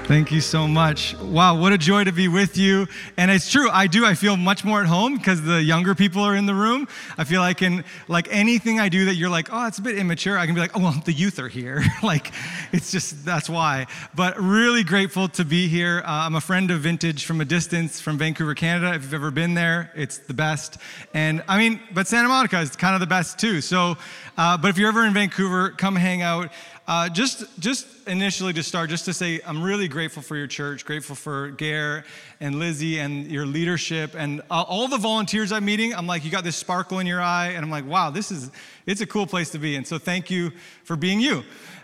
Thank you so much. Wow, what a joy to be with you. And it's true, I feel much more at home because the younger people are in the room. I feel like anything I do that you're like, oh, it's a bit immature, I can be like, oh, well, the youth are here. It's just, that's why. But really grateful to be here. I'm a friend of Vintage from a distance from Vancouver, Canada. If you've ever been there, it's the best. And but Santa Monica is kind of the best too. So, but if you're ever in Vancouver, come hang out. Just initially to start, just to say, I'm really grateful for your church, grateful for Gare and Lizzie and your leadership and all the volunteers I'm meeting. I'm like, you got this sparkle in your eye, and I'm like, wow, it's a cool place to be. And so thank you for being you.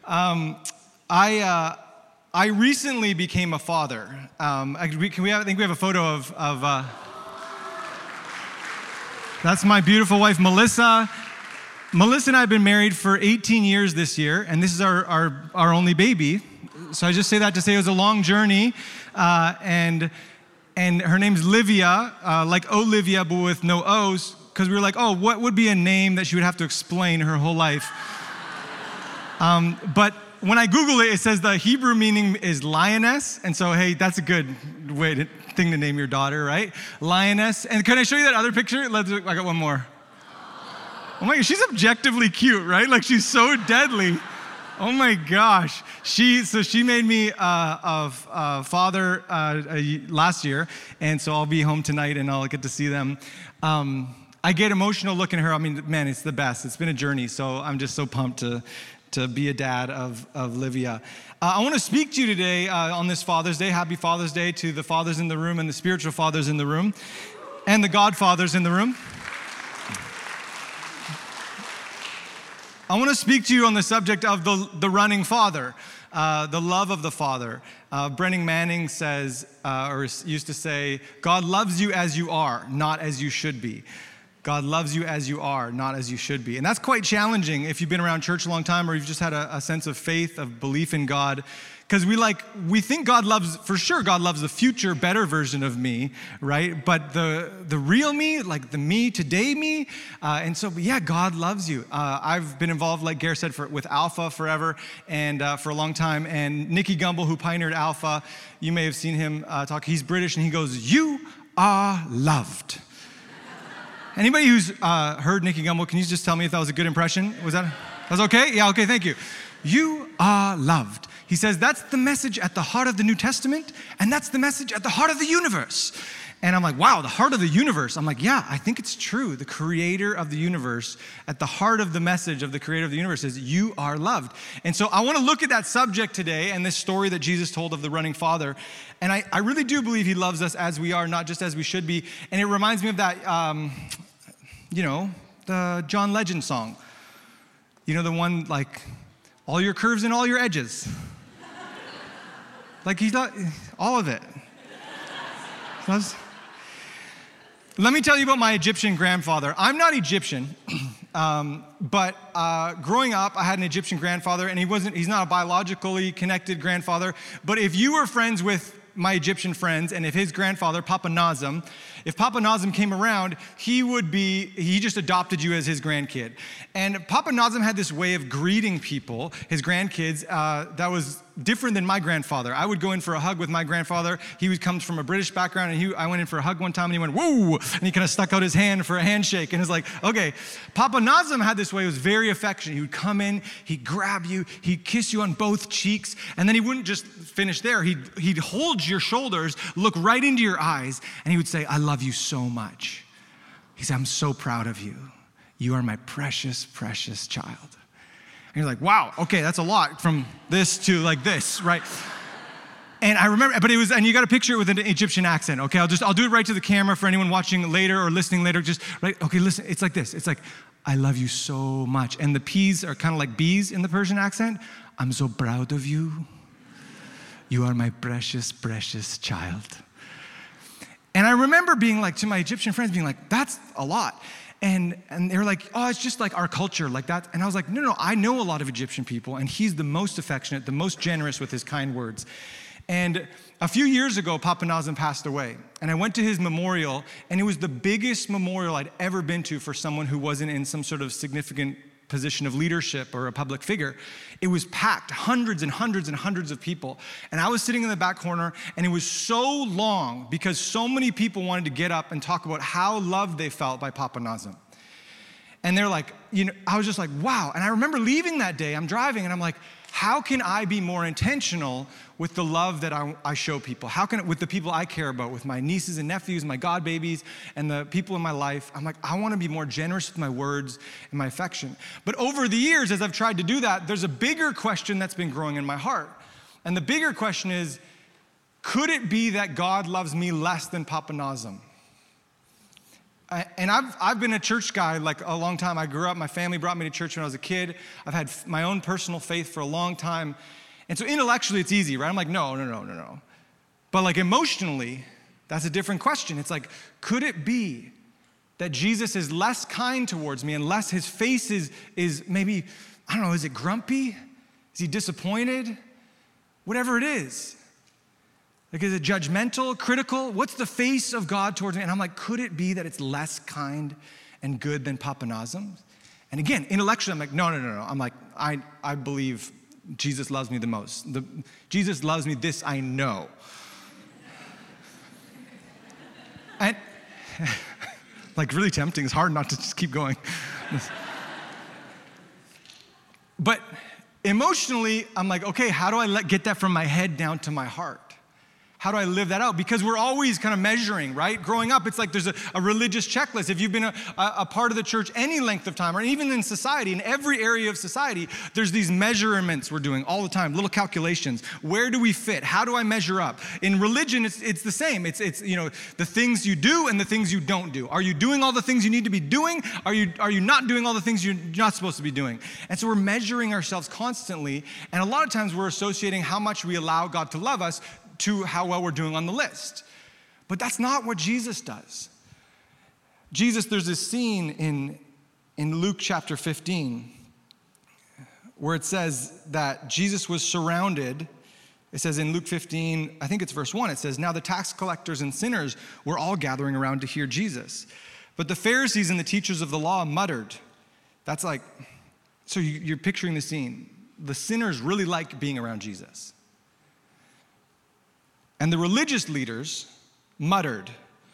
I recently became a father. I think we have a photo of that's my beautiful wife, Melissa. Melissa and I have been married for 18 years this year, and this is our only baby. So I just say that to say it was a long journey, and her name's Livia, like Olivia, but with no O's, because we were like, oh, what would be a name that she would have to explain her whole life? But when I Google it, it says the Hebrew meaning is lioness, and so, hey, that's a good thing to name your daughter, right? Lioness. And can I show you that other picture? I got one more. Oh my gosh, she's objectively cute, right? Like she's so deadly. Oh my gosh. She made me a father last year, and so I'll be home tonight and I'll get to see them. I get emotional looking at her. I mean, man, it's the best. It's been a journey, so I'm just so pumped to be a dad of Livia. I want to speak to you today on this Father's Day. Happy Father's Day to the fathers in the room and the spiritual fathers in the room and the godfathers in the room. I want to speak to you on the subject of the running father, the love of the father. Brennan Manning says, or used to say, God loves you as you are, not as you should be. God loves you as you are, not as you should be. And that's quite challenging if you've been around church a long time or you've just had a sense of faith, of belief in God. Because we think God loves the future, better version of me, right? But the real me, like the me, today me, God loves you. I've been involved, like Gare said, with Alpha forever and for a long time. And Nicky Gumbel, who pioneered Alpha, you may have seen him talk. He's British, and he goes, "You are loved." Anybody who's heard Nicky Gumbel, can you just tell me if that was a good impression? That was okay? Yeah, okay, thank you. You are loved. He says that's the message at the heart of the New Testament, and that's the message at the heart of the universe. And I'm like, wow, the heart of the universe. I'm like, yeah, I think it's true. The creator of the universe, at the heart of the message of the creator of the universe is you are loved. And so I want to look at that subject today and this story that Jesus told of the running father. And I really do believe he loves us as we are, not just as we should be. And it reminds me of that, the John Legend song. You know, the one like, all your curves and all your edges. Like he's not, all of it. Let me tell you about my Egyptian grandfather. I'm not Egyptian, but growing up, I had an Egyptian grandfather, and he's not a biologically connected grandfather, but if you were friends with my Egyptian friends, and if his grandfather, Papa Nazem, if Papa Nazem came around, he just adopted you as his grandkid. And Papa Nazem had this way of greeting people, his grandkids, that was different than my grandfather. I would go in for a hug with my grandfather. He comes from a British background, and I went in for a hug one time, and he went, whoa, and he kind of stuck out his hand for a handshake, and it's like, okay. Papa Nazem had this way, it was very affectionate. He would come in, he'd grab you, he'd kiss you on both cheeks, and then he wouldn't just finish there. He'd hold your shoulders, look right into your eyes, and he would say, I love you so much. He said, I'm so proud of you. You are my precious, precious child. And you're like, wow, okay, that's a lot from this to like this, right? And I remember, and you got to picture it with an Egyptian accent, okay? I'll do it right to the camera for anyone watching later or listening later, just, right? Okay, listen, it's like this. It's like, I love you so much. And the P's are kind of like B's in the Persian accent. I'm so proud of you. You are my precious, precious child. And I remember being like, to my Egyptian friends, being like, that's a lot. And they were like, oh, it's just like our culture, like that. And I was like, no, I know a lot of Egyptian people, and he's the most affectionate, the most generous with his kind words. And a few years ago, Papa Nazem passed away, and I went to his memorial, and it was the biggest memorial I'd ever been to for someone who wasn't in some sort of significant position of leadership or a public figure. It was packed, hundreds and hundreds and hundreds of people. And I was sitting in the back corner, and it was so long because so many people wanted to get up and talk about how loved they felt by Papa Nazem. And they're like, I was just like, wow. And I remember leaving that day, I'm driving, and I'm like, how can I be more intentional with the love that I show people? How can, with the people I care about, with my nieces and nephews, my god babies, and the people in my life? I'm like, I want to be more generous with my words and my affection. But over the years, as I've tried to do that, there's a bigger question that's been growing in my heart. And the bigger question is, could it be that God loves me less than Papa Nazem? And I've been a church guy like a long time. I grew up, my family brought me to church when I was a kid. I've had my own personal faith for a long time. And so intellectually, it's easy, right? I'm like, no. But like emotionally, that's a different question. It's like, could it be that Jesus is less kind towards me and less, his face is maybe, I don't know, is it grumpy? Is he disappointed? Whatever it is. Like, is it judgmental, critical? What's the face of God towards me? And I'm like, could it be that it's less kind and good than Papa Nazem? And again, intellectually, I'm like, no. I'm like, I believe Jesus loves me the most. Jesus loves me, this I know. And like really tempting, it's hard not to just keep going. But emotionally, I'm like, okay, how do I get that from my head down to my heart? How do I live that out? Because we're always kind of measuring, right? Growing up, it's like there's a religious checklist. If you've been a part of the church any length of time, or even in society, in every area of society, there's these measurements we're doing all the time, little calculations. Where do we fit? How do I measure up? In religion, it's the same. It's the things you do and the things you don't do. Are you doing all the things you need to be doing? Are you not doing all the things you're not supposed to be doing? And so we're measuring ourselves constantly, and a lot of times we're associating how much we allow God to love us to how well we're doing on the list. But that's not what Jesus does. There's this scene in Luke chapter 15 where it says that Jesus was surrounded. It says in Luke 15, I think it's verse 1, it says, now the tax collectors and sinners were all gathering around to hear Jesus. But the Pharisees and the teachers of the law muttered. That's like, so you're picturing the scene. The sinners really like being around Jesus. And the religious leaders muttered,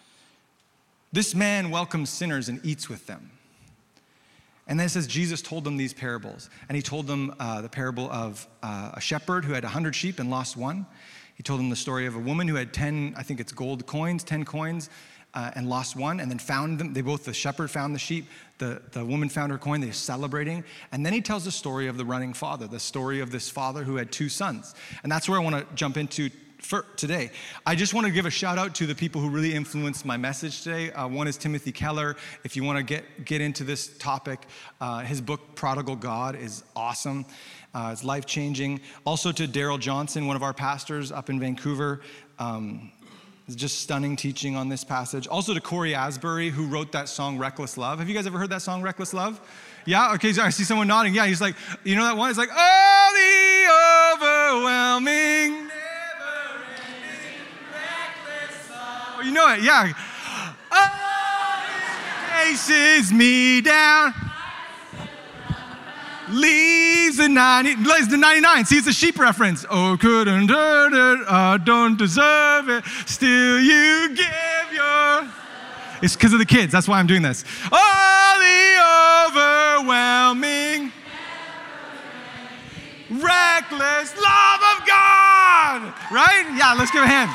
this man welcomes sinners and eats with them. And then it says Jesus told them these parables. And he told them the parable of a shepherd who had 100 sheep and lost one. He told them the story of a woman who had 10 coins, and lost one, and then found them. The shepherd found the sheep, the woman found her coin, they're celebrating. And then he tells the story of the running father, the story of this father who had 2 sons. And that's where I want to jump into for today. I just want to give a shout out to the people who really influenced my message today. One is Timothy Keller. If you want to get into this topic, his book, Prodigal God, is awesome. It's life-changing. Also to Daryl Johnson, one of our pastors up in Vancouver. It's just stunning teaching on this passage. Also to Corey Asbury, who wrote that song, Reckless Love. Have you guys ever heard that song, Reckless Love? Yeah? Okay, so I see someone nodding. Yeah, he's like, you know that one? It's like, oh, the overwhelming, oh, you know it, yeah. Oh, chases me down, leaves the 99. See, it's a sheep reference. Oh, couldn't earn it, I don't deserve it. Still you give your... It's because of the kids. That's why I'm doing this. Oh, the overwhelming, reckless love of God. Right? Yeah, let's give a hand.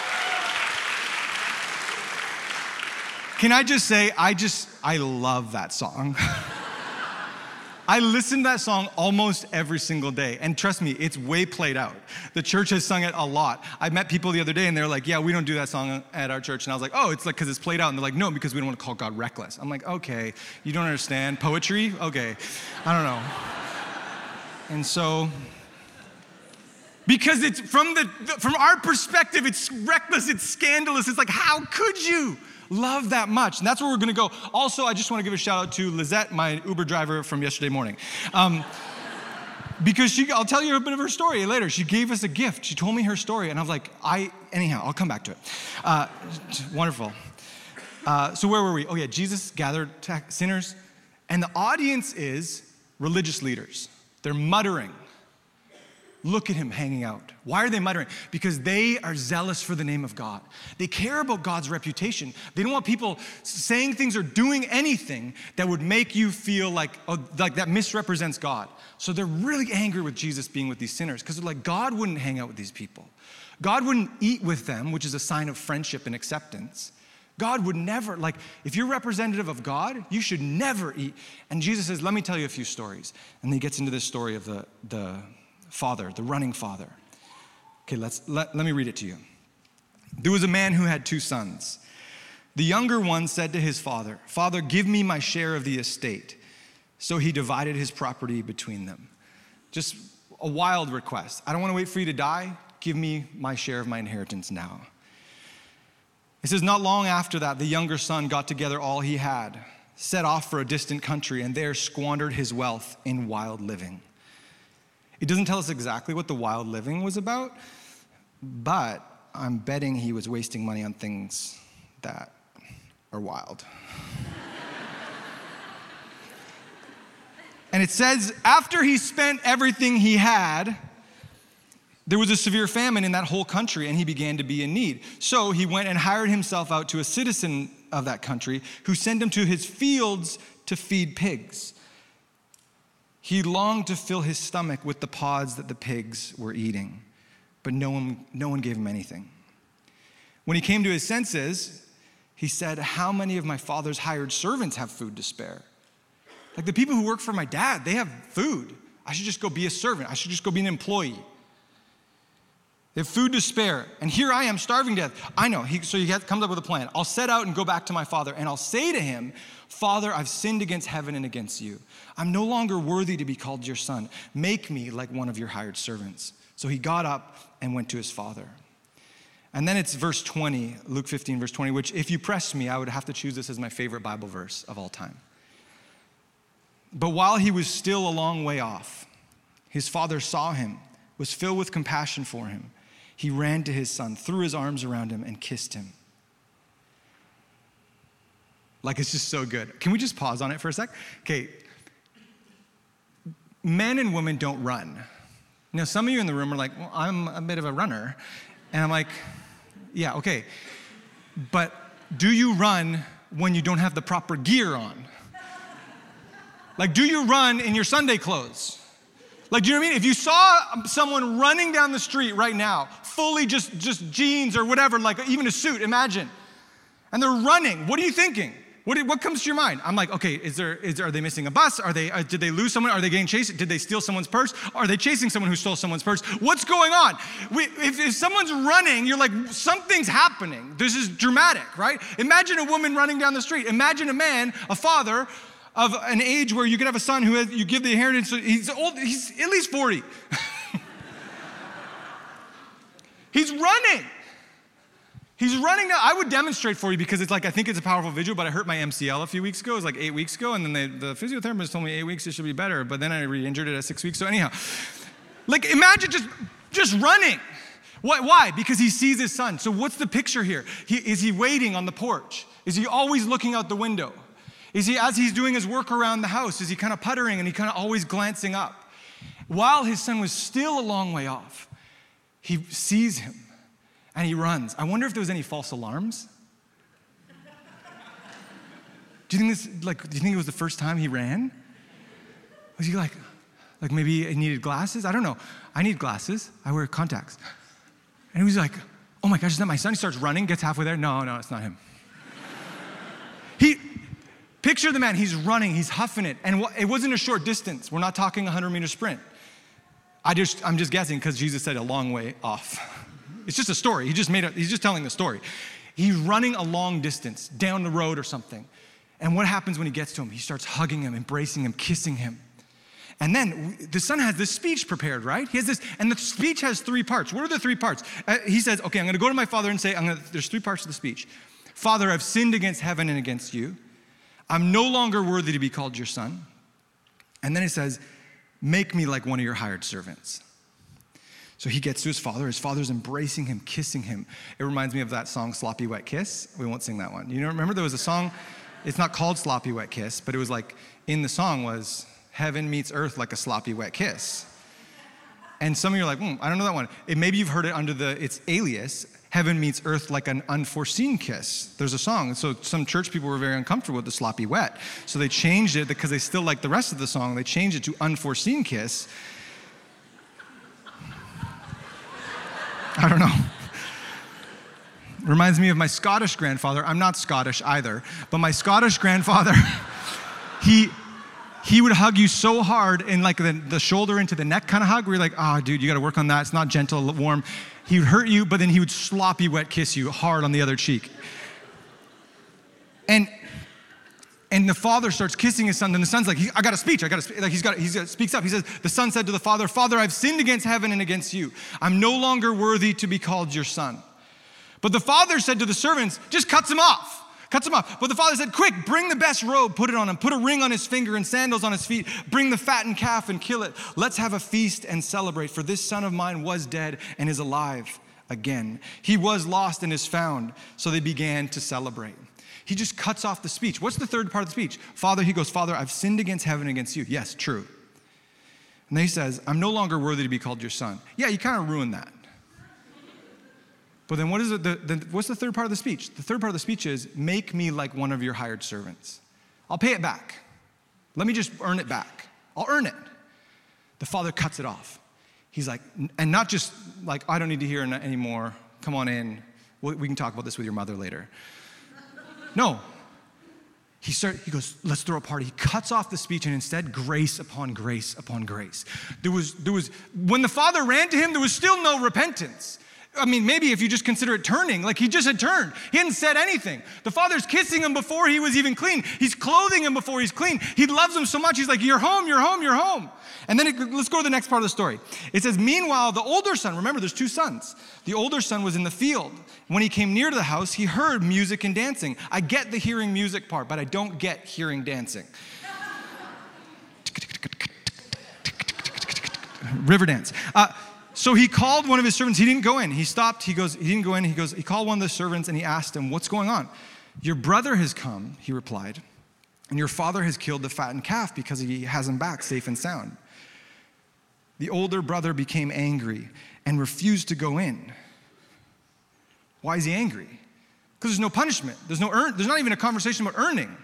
Can I just say, I love that song. I listen to that song almost every single day. And trust me, it's way played out. The church has sung it a lot. I met people the other day and they're like, yeah, we don't do that song at our church. And I was like, oh, it's like because it's played out. And they're like, no, because we don't want to call God reckless. I'm like, okay, you don't understand poetry? Okay, I don't know. And so, because it's from our perspective, it's reckless, it's scandalous. It's like, how could you love that much? And that's where we're going to go. Also, I just want to give a shout out to Lizette, my Uber driver from yesterday morning. Because I'll tell you a bit of her story later. She gave us a gift. She told me her story. And I was like, anyhow, I'll come back to it. Wonderful. So where were we? Oh yeah, Jesus gathered sinners. And the audience is religious leaders. They're muttering. Look at him hanging out. Why are they muttering? Because they are zealous for the name of God. They care about God's reputation. They don't want people saying things or doing anything that would make you feel like that misrepresents God. So they're really angry with Jesus being with these sinners because they're like, God wouldn't hang out with these people. God wouldn't eat with them, which is a sign of friendship and acceptance. God would never, if you're representative of God, you should never eat. And Jesus says, let me tell you a few stories. And then he gets into this story of the father, the running father. Okay, let me read it to you. There was a man who had 2 sons. The younger one said to his father, "Father, give me my share of the estate." So he divided his property between them. Just a wild request. I don't want to wait for you to die. Give me my share of my inheritance now. It says, not long after that, the younger son got together all he had, set off for a distant country, and there squandered his wealth in wild living. It doesn't tell us exactly what the wild living was about, but I'm betting he was wasting money on things that are wild. And it says, after he spent everything he had, there was a severe famine in that whole country, and he began to be in need. So he went and hired himself out to a citizen of that country who sent him to his fields to feed pigs. He longed to fill his stomach with the pods that the pigs were eating, but no one gave him anything. When he came to his senses, he said, how many of my father's hired servants have food to spare? Like the people who work for my dad, they have food. I should just go be a servant. I should just go be an employee. They have food to spare, and here I am starving to death. I know, so he comes up with a plan. I'll set out and go back to my father, and I'll say to him, Father, I've sinned against heaven and against you. I'm no longer worthy to be called your son. Make me like one of your hired servants. So he got up and went to his father. And then it's verse 20, Luke 15, verse 20, which if you press me, I would have to choose this as my favorite Bible verse of all time. But while he was still a long way off, his father saw him, was filled with compassion for him. He ran to his son, threw his arms around him, and kissed him. It's just so good. Can we just pause on it for a sec? Okay. Men and women don't run. Now, some of you in the room are like, well, I'm a bit of a runner. And I'm like, yeah, okay. But do you run when you don't have the proper gear on? Do you run in your Sunday clothes? Do you know what I mean? If you saw someone running down the street right now, fully just jeans or whatever, even a suit, imagine, and they're running, what are you thinking? What comes to your mind? I'm like, okay, are they missing a bus? Did they lose someone? Are they getting chased? Did they steal someone's purse? Are they chasing someone who stole someone's purse? What's going on? If someone's running, you're like, something's happening. This is dramatic, right? Imagine a woman running down the street. Imagine a man, a father, of an age where you could have a son who you give the inheritance, he's old, he's at least 40. He's running. He's running now. I would demonstrate for you because it's I think it's a powerful visual, but I hurt my MCL a few weeks ago. It was 8 weeks ago, and then the physiotherapist told me 8 weeks it should be better, but then I re-injured it at 6 weeks. So anyhow, imagine just running. Why? Because he sees his son. So what's the picture here? Is he waiting on the porch? Is he always looking out the window? Is he, as he's doing his work around the house, is he kind of puttering and he kind of always glancing up? While his son was still a long way off, he sees him and he runs. I wonder if there was any false alarms. Do you think it was the first time he ran? Was he like maybe he needed glasses? I don't know. I need glasses. I wear contacts. And he was like, oh my gosh, is that my son? He starts running, gets halfway there. No, it's not him. Picture the man, he's running, he's huffing it. And it wasn't a short distance. We're not talking a 100-meter sprint. I'm just guessing because Jesus said a long way off. It's just a story. He's just telling the story. He's running a long distance down the road or something. And what happens when he gets to him? He starts hugging him, embracing him, kissing him. And then the son has this speech prepared, right? He has this, and the speech has 3 parts. What are the 3 parts? He says, okay, I'm going to go to my father and say, there's 3 parts of the speech. Father, I've sinned against heaven and against you. I'm no longer worthy to be called your son. And then it says, make me like one of your hired servants. So he gets to his father. His father's embracing him, kissing him. It reminds me of that song, Sloppy Wet Kiss. We won't sing that one. Remember there was a song, it's not called Sloppy Wet Kiss, but it was in the song was, heaven meets earth like a sloppy wet kiss. And some of you are like, I don't know that one. Maybe you've heard it under its alias, heaven meets earth like an unforeseen kiss. There's a song. So some church people were very uncomfortable with the sloppy wet. So they changed it because they still like the rest of the song. They changed it to unforeseen kiss. I don't know. Reminds me of my Scottish grandfather. I'm not Scottish either, but my Scottish grandfather, he would hug you so hard in like the shoulder into the neck kind of hug where you're like, dude, you got to work on that. It's not gentle, warm. He would hurt you, but then he would sloppy wet kiss you hard on the other cheek. And the father starts kissing his son, and the son's like, I got a speech. Like he speaks up. He says, the son said to the father, Father, I've sinned against heaven and against you. I'm no longer worthy to be called your son. But the father said to the servants, just cuts him off. But the father said, quick, bring the best robe, put it on him, put a ring on his finger and sandals on his feet, bring the fattened calf and kill it. Let's have a feast and celebrate, for this son of mine was dead and is alive again. He was lost and is found. So they began to celebrate. He just cuts off the speech. What's the third part of the speech? He goes, Father, I've sinned against heaven and against you. Yes, true. And then he says, I'm no longer worthy to be called your son. Yeah, you kind of ruined that. But then what's the third part of the speech? The third part of the speech is, make me like one of your hired servants. I'll pay it back. Let me just earn it back. I'll earn it. The father cuts it off. He's like, and not just like, I don't need to hear it anymore. Come on in. We can talk about this with your mother later. No. He goes, let's throw a party. He cuts off the speech and instead grace upon grace upon grace. There was, when the father ran to him, there was still no repentance. I mean, maybe if you just consider it turning, like he just had turned. He hadn't said anything. The father's kissing him before he was even clean. He's clothing him before he's clean. He loves him so much, he's like, you're home, you're home, you're home. And then let's go to the next part of the story. It says, meanwhile, the older son, remember there's two sons. The older son was in the field. When he came near to the house, he heard music and dancing. I get the hearing music part, but I don't get hearing dancing. River dance. So he called one of his servants. He didn't go in. He stopped. He didn't go in. He called one of the servants and he asked him, what's going on? Your brother has come, he replied, and your father has killed the fattened calf because he has him back safe and sound. The older brother became angry and refused to go in. Why is he angry? Because there's no punishment. There's not even a conversation about earning.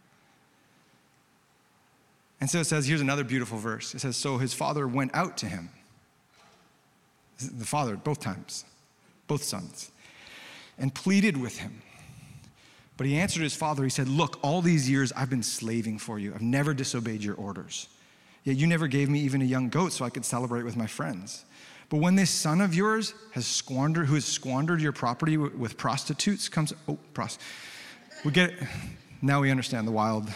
And so it says, here's another beautiful verse. It says, so his father went out to him. The father, both times, both sons, and pleaded with him. But he answered his father, he said, look, all these years I've been slaving for you. I've never disobeyed your orders. Yet you never gave me even a young goat so I could celebrate with my friends. But when this son of yours who has squandered your property with prostitutes comes, we get it. Now we understand the wild.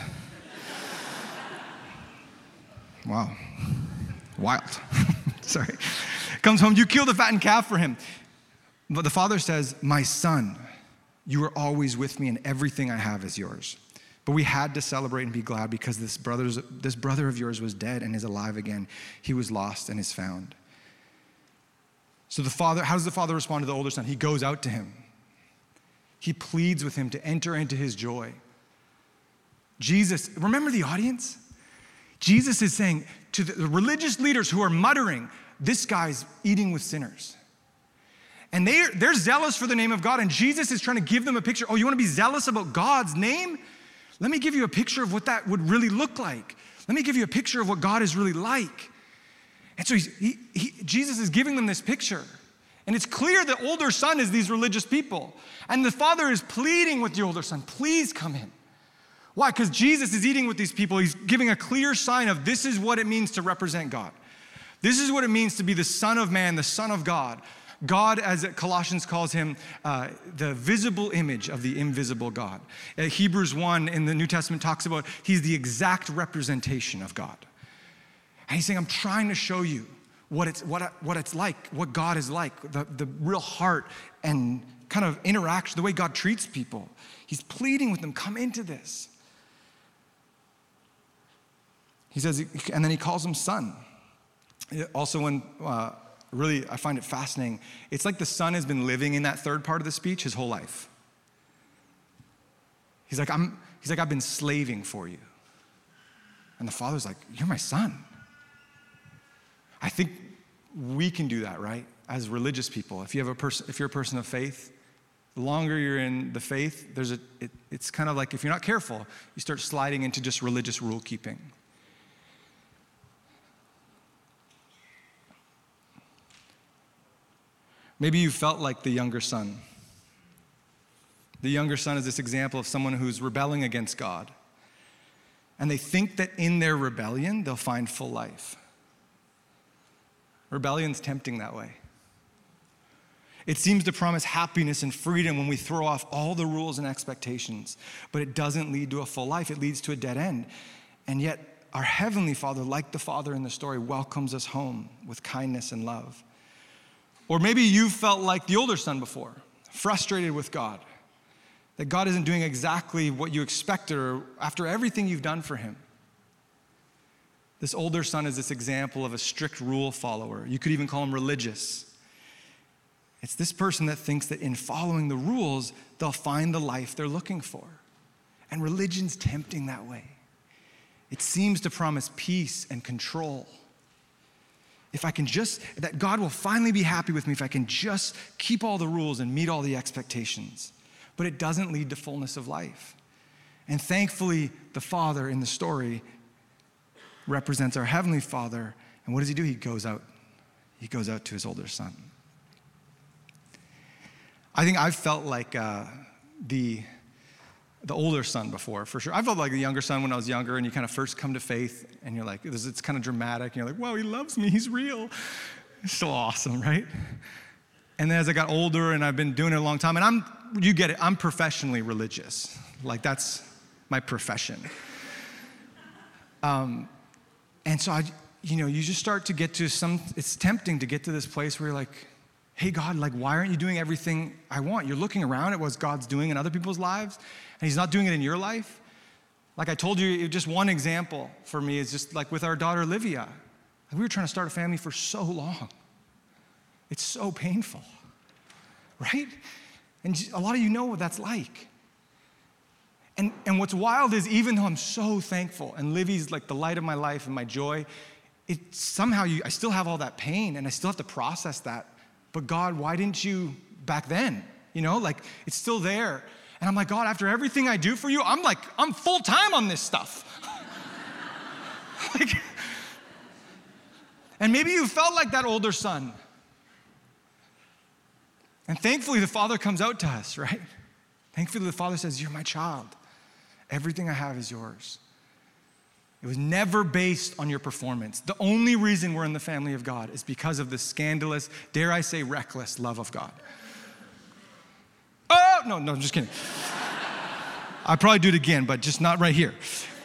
Wow. Wild. Sorry. Comes home, you kill the fattened calf for him. But the father says, my son, you are always with me and everything I have is yours. But we had to celebrate and be glad because this brother of yours was dead and is alive again. He was lost and is found. So how does the father respond to the older son? He goes out to him. He pleads with him to enter into his joy. Jesus, remember the audience? Jesus is saying to the religious leaders who are muttering, this guy's eating with sinners. And they're zealous for the name of God, and Jesus is trying to give them a picture. Oh, you want to be zealous about God's name? Let me give you a picture of what that would really look like. Let me give you a picture of what God is really like. And so Jesus is giving them this picture. And it's clear the older son is these religious people. And the father is pleading with the older son, please come in. Why? Because Jesus is eating with these people. He's giving a clear sign of this is what it means to represent God. This is what it means to be the Son of Man, the Son of God. God, as Colossians calls him, the visible image of the invisible God. Hebrews 1 in the New Testament talks about he's the exact representation of God. And he's saying, I'm trying to show you what it's like, what God is like, the real heart and kind of interaction, the way God treats people. He's pleading with them, come into this. He says, and then he calls him son. Also, when really I find it fascinating, it's like the son has been living in that third part of the speech his whole life. He's like, I've been slaving for you. And the father's like, you're my son. I think we can do that, right? As religious people, if you're a person of faith, the longer you're in the faith, it's kind of like if you're not careful, you start sliding into just religious rule keeping. Maybe you felt like the younger son. The younger son is this example of someone who's rebelling against God. And they think that in their rebellion, they'll find full life. Rebellion's tempting that way. It seems to promise happiness and freedom when we throw off all the rules and expectations, but it doesn't lead to a full life. It leads to a dead end. And yet, our Heavenly Father, like the father in the story, welcomes us home with kindness and love. Or maybe you felt like the older son before, frustrated with God, that God isn't doing exactly what you expected or after everything you've done for him. This older son is this example of a strict rule follower. You could even call him religious. It's this person that thinks that in following the rules, they'll find the life they're looking for. And religion's tempting that way. It seems to promise peace and control. That God will finally be happy with me if I can just keep all the rules and meet all the expectations. But it doesn't lead to fullness of life. And thankfully, the father in the story represents our Heavenly Father. And what does he do? He goes out to his older son. I think I've felt like the older son before, for sure. I felt like the younger son when I was younger, and you kind of first come to faith, and you're like, it's kind of dramatic, and you're like, wow, he loves me, he's real. It's so awesome, right? And then as I got older, and I've been doing it a long time, and you get it, I'm professionally religious. Like, that's my profession. And so you just start to get to it's tempting to get to this place where you're like, hey, God, like, why aren't you doing everything I want? You're looking around at what God's doing in other people's lives, and he's not doing it in your life. Like I told you, just one example for me is just like with our daughter, Olivia. We were trying to start a family for so long. It's so painful, right? And a lot of you know what that's like. And what's wild is even though I'm so thankful, and Livy's like the light of my life and my joy, I still have all that pain, and I still have to process that. But God, why didn't you back then? It's still there. And I'm like, God, after everything I do for you, I'm full time on this stuff. And maybe you felt like that older son. And thankfully, the father comes out to us, right? Thankfully, the father says, you're my child. Everything I have is yours. It was never based on your performance. The only reason we're in the family of God is because of the scandalous, dare I say, reckless love of God. Oh, no, I'm just kidding. I'd probably do it again, but just not right here.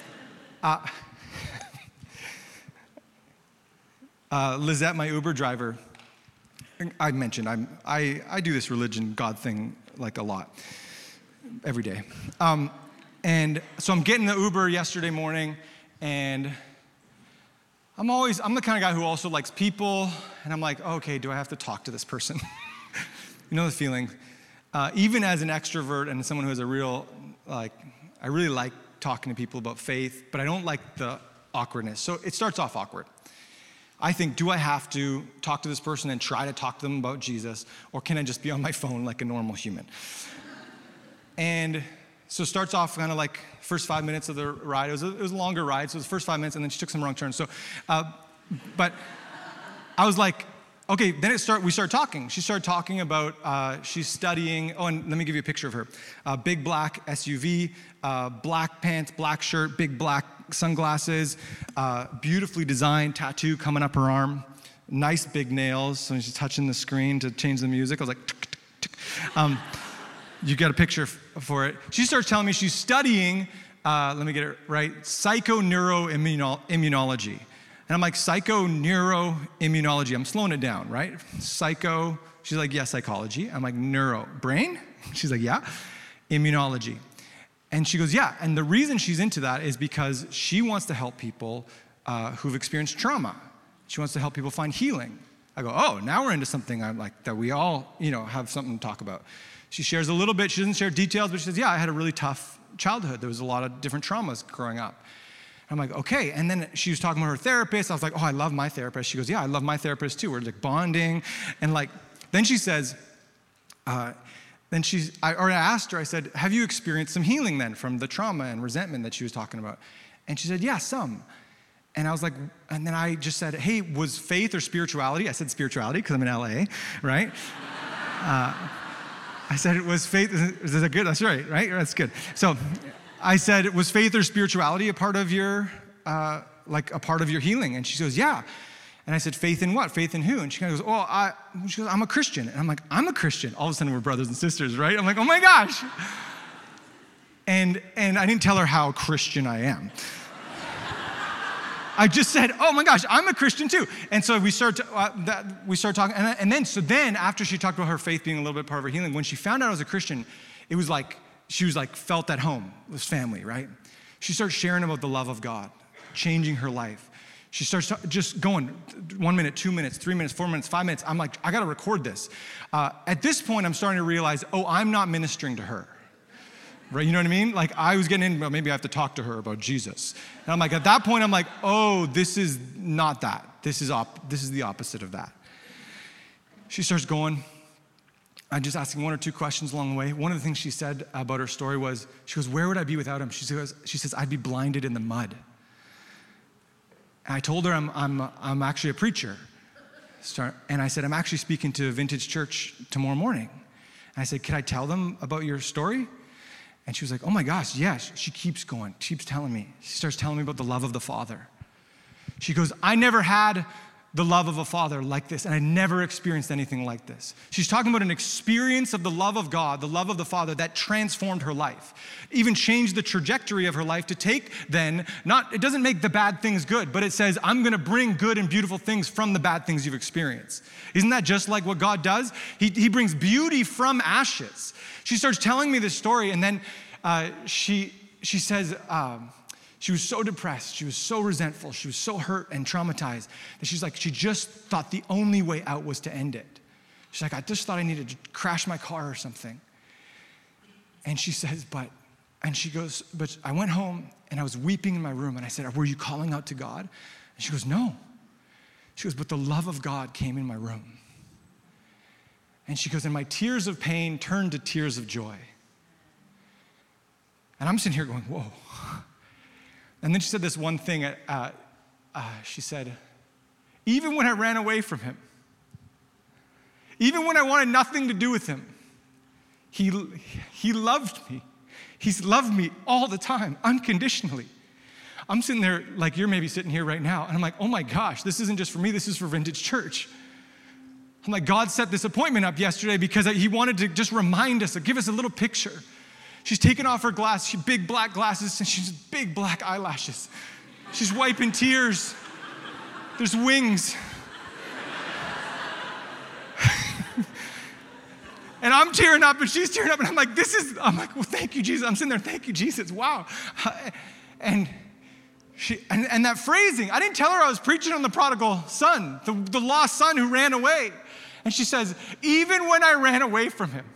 Lizette, my Uber driver, I mentioned I do this religion God thing like a lot, every day. And so I'm getting the Uber yesterday morning, and I'm the kind of guy who also likes people, and I'm like, okay, do I have to talk to this person? You know the feeling. Even as an extrovert and someone who has I really like talking to people about faith, but I don't like the awkwardness. So it starts off awkward. I think, do I have to talk to this person and try to talk to them about Jesus, or can I just be on my phone like a normal human? And so it starts off kind of like first 5 minutes of the ride. It was a longer ride, so it was the first 5 minutes, and then she took some wrong turns. So, but I was like, okay, then we started talking. She started talking about, she's studying, and let me give you a picture of her. Big black SUV, black pants, black shirt, big black sunglasses, beautifully designed tattoo coming up her arm, nice big nails, so she's touching the screen to change the music. I was like, tick, tick, tick. You got a picture for it. She starts telling me she's studying, let me get it right, psychoneuroimmunology. And I'm like, psychoneuroimmunology. I'm slowing it down, right? Psycho, she's like, yeah, psychology. I'm like, neuro, brain? She's like, yeah, immunology. And she goes, yeah, and the reason she's into that is because she wants to help people who've experienced trauma. She wants to help people find healing. I go, oh, now we're into something that we all, have something to talk about. She shares a little bit. She doesn't share details, but she says, yeah, I had a really tough childhood. There was a lot of different traumas growing up. I'm like, okay. And then she was talking about her therapist. I was like, oh, I love my therapist. She goes, yeah, I love my therapist too. We're like bonding. And like, then she says, I asked her, I said, have you experienced some healing then from the trauma and resentment that she was talking about? And she said, yeah, some. And I was like, and then I just said, hey, was faith or spirituality? I said spirituality because I'm in LA, right? I said, it was faith. Is that good? That's right? That's good. So I said, was faith or spirituality a part of your, a part of your healing? And she goes, yeah. And I said, faith in what? Faith in who? And she kind of goes, she goes, I'm a Christian. And I'm like, I'm a Christian. All of a sudden we're brothers and sisters, right? I'm like, oh my gosh. And I didn't tell her how Christian I am. I just said, oh my gosh, I'm a Christian too. And so we started talking. And then after she talked about her faith being a little bit part of her healing, when she found out I was a Christian, it was like, she was like felt at home, this family, right? She starts sharing about the love of God, changing her life. She starts just going 1 minute, 2 minutes, 3 minutes, 4 minutes, 5 minutes. I'm like, I got to record this. At this point, I'm starting to realize, I'm not ministering to her. Right, you know what I mean? Like I was getting in, well, maybe I have to talk to her about Jesus. And I'm like, at that point, I'm like, oh, this is not that. This is the opposite of that. She starts going. I'm just asking 1 or 2 questions along the way. One of the things she said about her story was, she goes, where would I be without him? She says, I'd be blinded in the mud. And I told her I'm actually a preacher. And I said, I'm actually speaking to Vintage Church tomorrow morning. And I said, could I tell them about your story? And she was like, oh my gosh, yes. She keeps going, keeps telling me. She starts telling me about the love of the Father. She goes, I never had the love of a father like this, and I never experienced anything like this. She's talking about an experience of the love of God, the love of the Father that transformed her life, even changed the trajectory of her life to take then, it doesn't make the bad things good, but it says, I'm gonna bring good and beautiful things from the bad things you've experienced. Isn't that just like what God does? He brings beauty from ashes. She starts telling me this story, and then she says, she was so depressed, she was so resentful, she was so hurt and traumatized that she's like, she just thought the only way out was to end it. She's like, I just thought I needed to crash my car or something. And she says, but I went home and I was weeping in my room and I said, were you calling out to God? And she goes, no. She goes, but the love of God came in my room. And she goes, and my tears of pain turned to tears of joy. And I'm sitting here going, whoa. And then she said this one thing. She said, even when I ran away from him, even when I wanted nothing to do with him, he loved me. He's loved me all the time, unconditionally. I'm sitting there like you're maybe sitting here right now, and I'm like, oh my gosh, this isn't just for me, this is for Vintage Church. I'm like, God set this appointment up yesterday because he wanted to just remind us, give us a little picture. She's taking off her big black glasses, and she's big black eyelashes. She's wiping tears. There's wings. And I'm tearing up, and she's tearing up, and I'm like, well, thank you, Jesus. I'm sitting there, thank you, Jesus, wow. And that phrasing, I didn't tell her I was preaching on the prodigal son, the lost son who ran away. And she says, even when I ran away from him,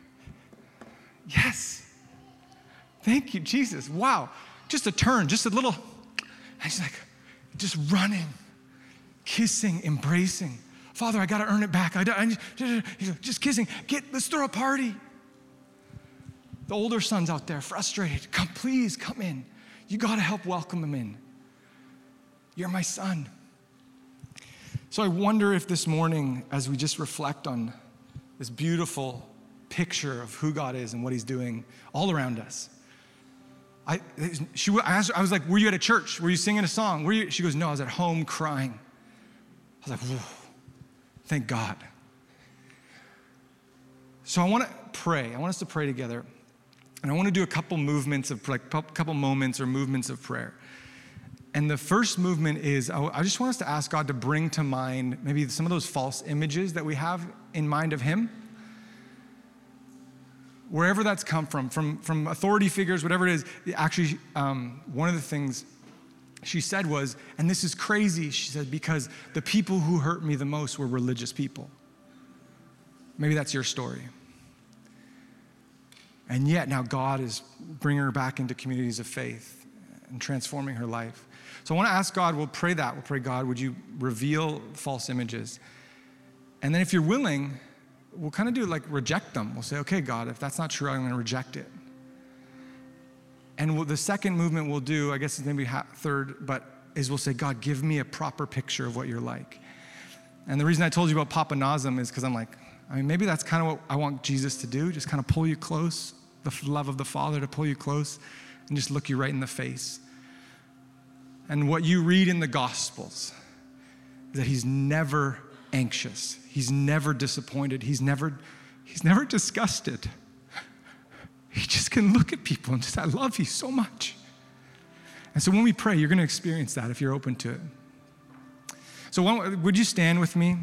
yes. Thank you, Jesus. Wow. Just a turn, just a little. And she's like, just running, kissing, embracing. Father, I got to earn it back. Just kissing. Let's throw a party. The older son's out there, frustrated. Please come in. You got to help welcome him in. You're my son. So I wonder if this morning, as we just reflect on this beautiful picture of who God is and what he's doing all around us, I asked her, I was like, were you at a church? Were you singing a song? She goes, no, I was at home crying. I was like, whoa, thank God. So I want to pray. I want us to pray together. And I want to do a couple movements of, couple moments or movements of prayer. And the first movement is, I just want us to ask God to bring to mind maybe some of those false images that we have in mind of him. Wherever that's come from authority figures, whatever it is, actually, one of the things she said was, and this is crazy, she said, because the people who hurt me the most were religious people. Maybe that's your story. And yet now God is bringing her back into communities of faith. and transforming her life. So I want to ask God, we'll pray that. We'll pray, God, would you reveal false images? And then if you're willing, we'll kind of do like reject them. We'll say, okay, God, if that's not true, I'm going to reject it. And the second movement we'll do, I guess it's maybe third, but is we'll say, God, give me a proper picture of what you're like. And the reason I told you about papanazim is because I'm like, maybe that's kind of what I want Jesus to do, just kind of pull you close, the love of the Father to pull you close and just look you right in the face. And what you read in the Gospels is that he's never anxious. He's never disappointed. He's never disgusted. He just can look at people and just, I love you so much. And so when we pray, you're going to experience that if you're open to it. So would you stand with me?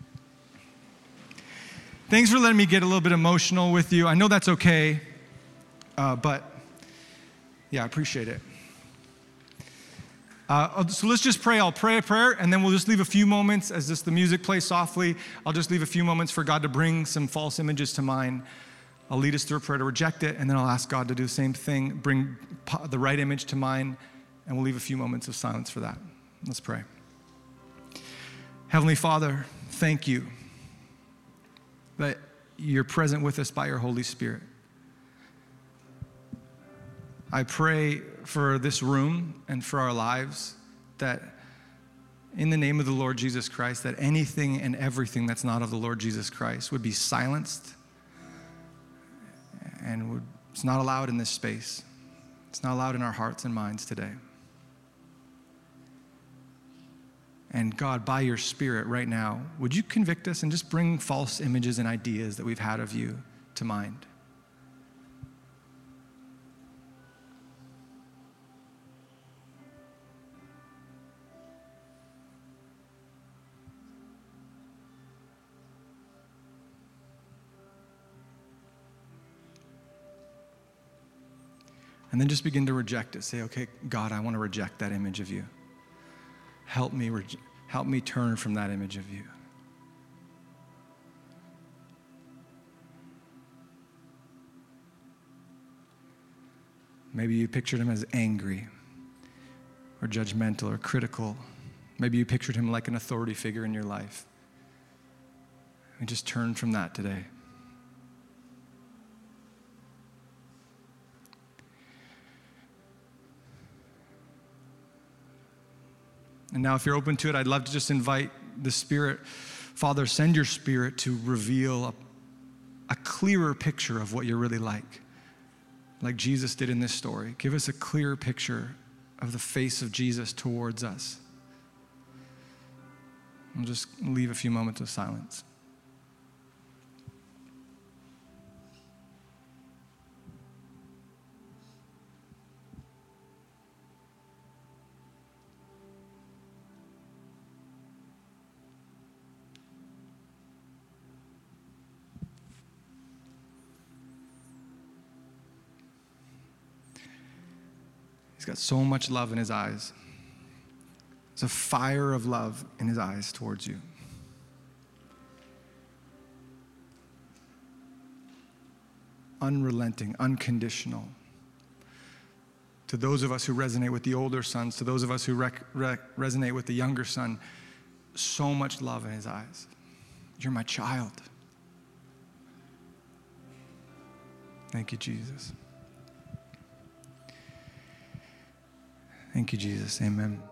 Thanks for letting me get a little bit emotional with you. I know that's okay, but yeah, I appreciate it. So let's just pray. I'll pray a prayer, and then we'll just leave a few moments as the music plays softly. I'll just leave a few moments for God to bring some false images to mind. I'll lead us through a prayer to reject it, and then I'll ask God to do the same thing, bring the right image to mind, and we'll leave a few moments of silence for that. Let's pray. Heavenly Father, thank you that you're present with us by your Holy Spirit. I pray for this room and for our lives that in the name of the Lord Jesus Christ, that anything and everything that's not of the Lord Jesus Christ would be silenced and it's not allowed in this space. It's not allowed in our hearts and minds today. And God, by your Spirit right now, would you convict us and just bring false images and ideas that we've had of you to mind? And then just begin to reject it. Say, okay, God, I want to reject that image of you. Help me turn from that image of you. Maybe you pictured him as angry or judgmental or critical. Maybe you pictured him like an authority figure in your life. And just turn from that today. And now if you're open to it, I'd love to just invite the Spirit. Father, send your Spirit to reveal a clearer picture of what you're really like Jesus did in this story. Give us a clear picture of the face of Jesus towards us. We'll just leave a few moments of silence. He's got so much love in his eyes. There's a fire of love in his eyes towards you. Unrelenting, unconditional. To those of us who resonate with the older sons, to those of us who resonate with the younger son, so much love in his eyes. You're my child. Thank you, Jesus. Thank you, Jesus. Amen.